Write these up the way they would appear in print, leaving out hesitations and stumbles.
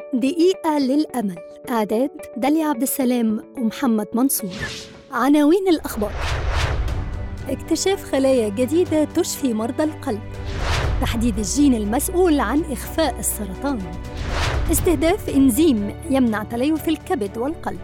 دقيقة للأمل. إعداد داليا عبد السلام ومحمد منصور. عناوين الأخبار: اكتشاف خلايا جديدة تشفي مرضى القلب، تحديد الجين المسؤول عن إخفاء السرطان، استهداف إنزيم يمنع تليف الكبد والقلب.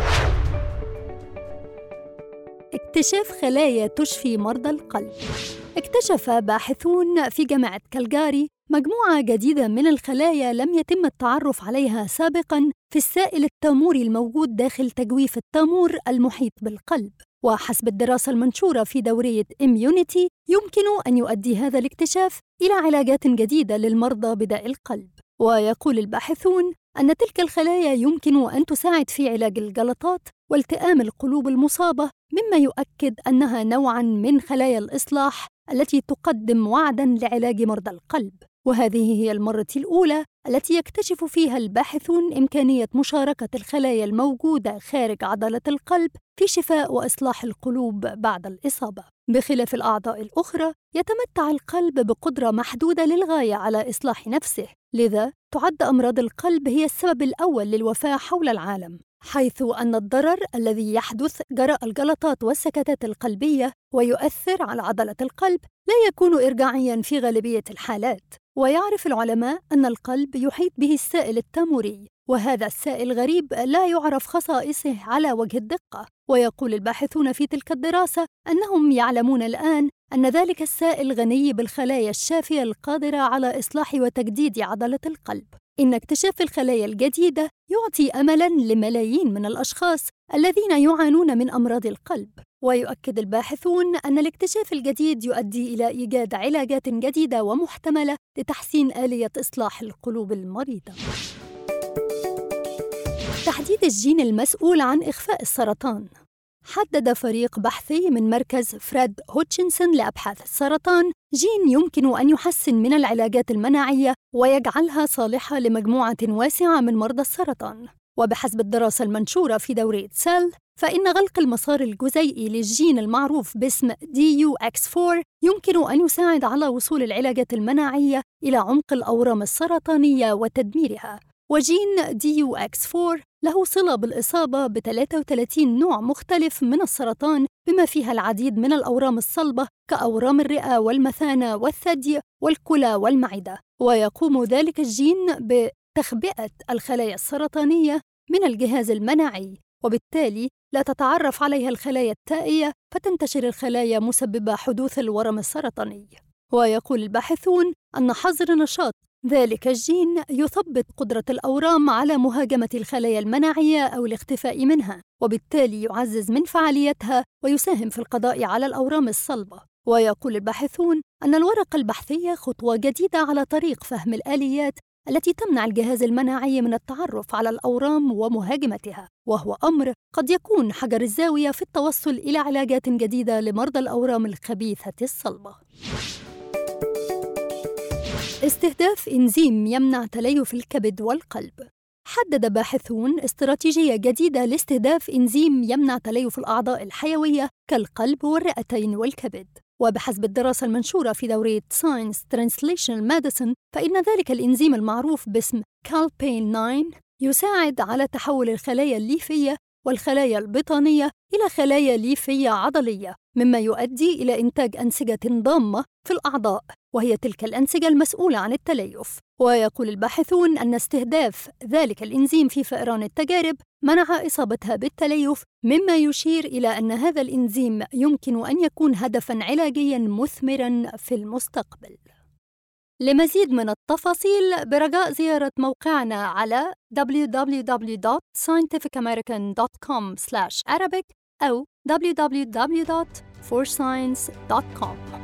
اكتشاف خلايا تشفي مرضى القلب. اكتشف باحثون في جامعة كالغاري مجموعة جديدة من الخلايا لم يتم التعرف عليها سابقاً في السائل التاموري الموجود داخل تجويف التامور المحيط بالقلب. وحسب الدراسة المنشورة في دورية إميونيتي، يمكن أن يؤدي هذا الاكتشاف إلى علاجات جديدة للمرضى بداء القلب. ويقول الباحثون أن تلك الخلايا يمكن أن تساعد في علاج الجلطات والتئام القلوب المصابة، مما يؤكد أنها نوعاً من خلايا الإصلاح التي تقدم وعداً لعلاج مرضى القلب. وهذه هي المرة الأولى التي يكتشف فيها الباحثون إمكانية مشاركة الخلايا الموجودة خارج عضلة القلب في شفاء وإصلاح القلوب بعد الإصابة. بخلاف الأعضاء الأخرى، يتمتع القلب بقدرة محدودة للغاية على إصلاح نفسه، لذا تعد أمراض القلب هي السبب الأول للوفاة حول العالم، حيث أن الضرر الذي يحدث جراء الجلطات والسكتات القلبية ويؤثر على عضلة القلب لا يكون إرجاعياً في غالبية الحالات. ويعرف العلماء أن القلب يحيط به السائل التاموري، وهذا السائل غريب لا يعرف خصائصه على وجه الدقة. ويقول الباحثون في تلك الدراسة أنهم يعلمون الآن أن ذلك السائل غني بالخلايا الشافية القادرة على إصلاح وتجديد عضلة القلب. إن اكتشاف الخلايا الجديدة يعطي أملاً لملايين من الأشخاص الذين يعانون من أمراض القلب. ويؤكد الباحثون أن الاكتشاف الجديد يؤدي إلى إيجاد علاجات جديدة ومحتملة لتحسين آلية إصلاح القلوب المريضة. تحديد الجين المسؤول عن إخفاء السرطان. حدد فريق بحثي من مركز فريد هوتشنسون لأبحاث السرطان جين يمكن أن يحسن من العلاجات المناعية ويجعلها صالحة لمجموعة واسعة من مرضى السرطان. وبحسب الدراسة المنشورة في دورية سيل، فإن غلق المسار الجزيئي للجين المعروف باسم DUX4 يمكن أن يساعد على وصول العلاجات المناعية إلى عمق الأورام السرطانية وتدميرها. وجين DUX4 له صلة بالإصابة ب 33 نوع مختلف من السرطان، بما فيها العديد من الأورام الصلبة كأورام الرئة والمثانة والثدي والكلى والمعدة. ويقوم ذلك الجين بتخبئة الخلايا السرطانية من الجهاز المناعي، وبالتالي لا تتعرف عليها الخلايا التائية فتنتشر الخلايا مسببة حدوث الورم السرطاني. ويقول الباحثون أن حظر نشاط ذلك الجين يثبط قدرة الأورام على مهاجمة الخلايا المناعية أو الاختفاء منها، وبالتالي يعزز من فعاليتها ويساهم في القضاء على الأورام الصلبة. ويقول الباحثون أن الورقة البحثية خطوة جديدة على طريق فهم الآليات التي تمنع الجهاز المناعي من التعرف على الأورام ومهاجمتها، وهو أمر قد يكون حجر الزاوية في التوصل إلى علاجات جديدة لمرضى الأورام الخبيثة الصلبة. استهداف إنزيم يمنع تليف الكبد والقلب. حدد باحثون استراتيجية جديدة لاستهداف إنزيم يمنع تليف الأعضاء الحيوية كالقلب والرئتين والكبد. وبحسب الدراسة المنشورة في دورية Science Translational Medicine، فإن ذلك الإنزيم المعروف باسم CALPANE9 يساعد على تحول الخلايا الليفية والخلايا البطانية إلى خلايا ليفية عضلية، مما يؤدي إلى إنتاج أنسجة ضامة في الأعضاء، وهي تلك الأنسجة المسؤولة عن التليف. ويقول الباحثون أن استهداف ذلك الإنزيم في فئران التجارب منع إصابتها بالتليف، مما يشير إلى أن هذا الإنزيم يمكن أن يكون هدفاً علاجياً مثمراً في المستقبل. لمزيد من التفاصيل برجاء زيارة موقعنا على www.scientificamerican.com/Arabic أو www.forscience.com.